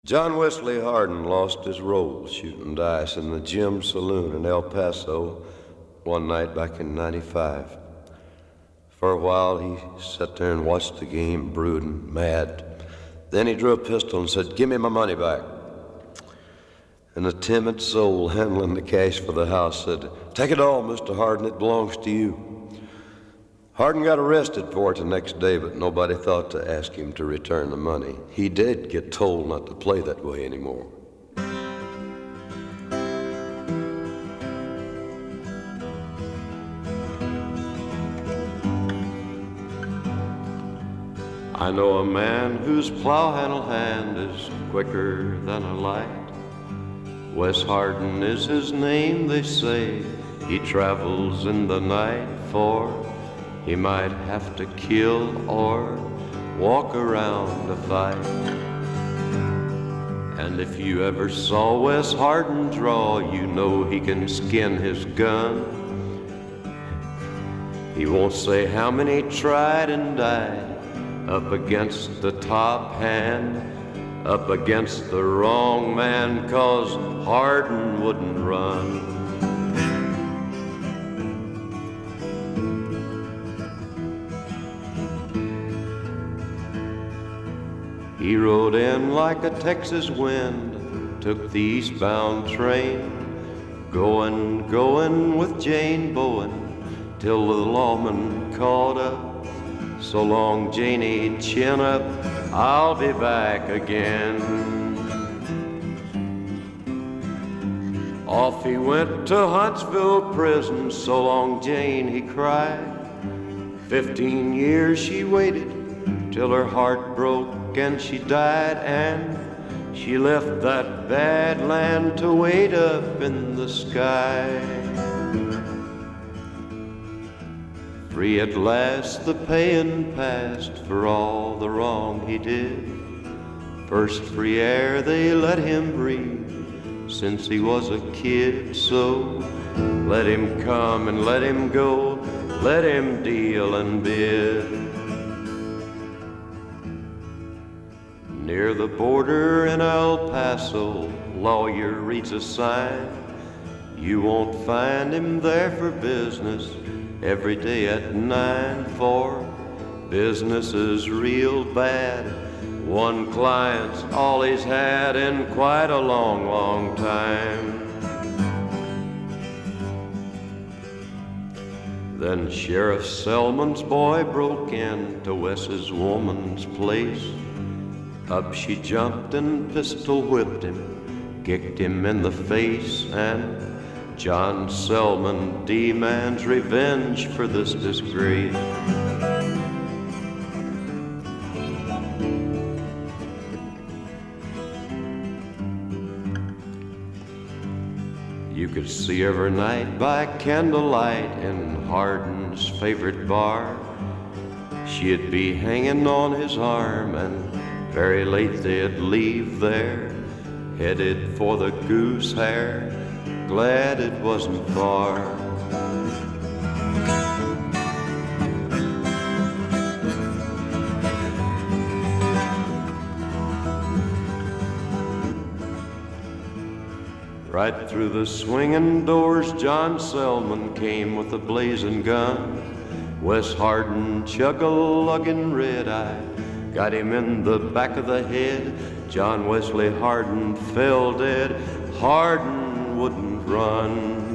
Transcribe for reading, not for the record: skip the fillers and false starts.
John Wesley Hardin lost his role shooting dice in the Gym Saloon in El Paso one night back in '95. For a while, he sat there and watched the game, brooding, mad. Then he drew a pistol and said, "Give me my money back." And the timid soul handling the cash for the house said, "Take it all, Mr. Hardin, it belongs to you." Hardin got arrested for it the next day, but nobody thought to ask him to return the money. He did get told not to play that way anymore. I know a man whose plow handle hand is quicker than a light. Wes Hardin is his name, they say. He travels in the night, for he might have to kill or walk around to fight. And if you ever saw Wes Hardin draw, you know he can skin his gun. He won't say how many tried and died up against the top hand, up against the wrong man, 'cause Hardin wouldn't run. He rode in like a Texas wind, took the eastbound train, going with Jane Bowen, till the lawman called up, "So long, Janie, chin up, I'll be back again." Off he went to Huntsville prison, "So long, Jane," he cried. 15 years she waited, till her heart broke and she died, and she left that bad land to wait up in the sky. Free at last, the payin' passed for all the wrong he did. First free air they let him breathe since he was a kid. So let him come and let him go, let him deal and bid. Near the border in El Paso, lawyer reads a sign. You won't find him there for business every day at 9, for business is real bad. One client's all he's had in quite a long, long time. Then Sheriff Selman's boy broke into Wes's woman's place. Up she jumped and pistol whipped him, kicked him in the face, and John Selman demands revenge for this disgrace. You could see her every night by candlelight in Hardin's favorite bar. She'd be hanging on his arm, and very late they'd leave there, headed for the Goose Hair, glad it wasn't far. Right through the swinging doors, John Selman came with a blazing gun. Wes Hardin, chug-a-lugging red-eye, got him in the back of the head. John Wesley Hardin fell dead. Hardin wouldn't run.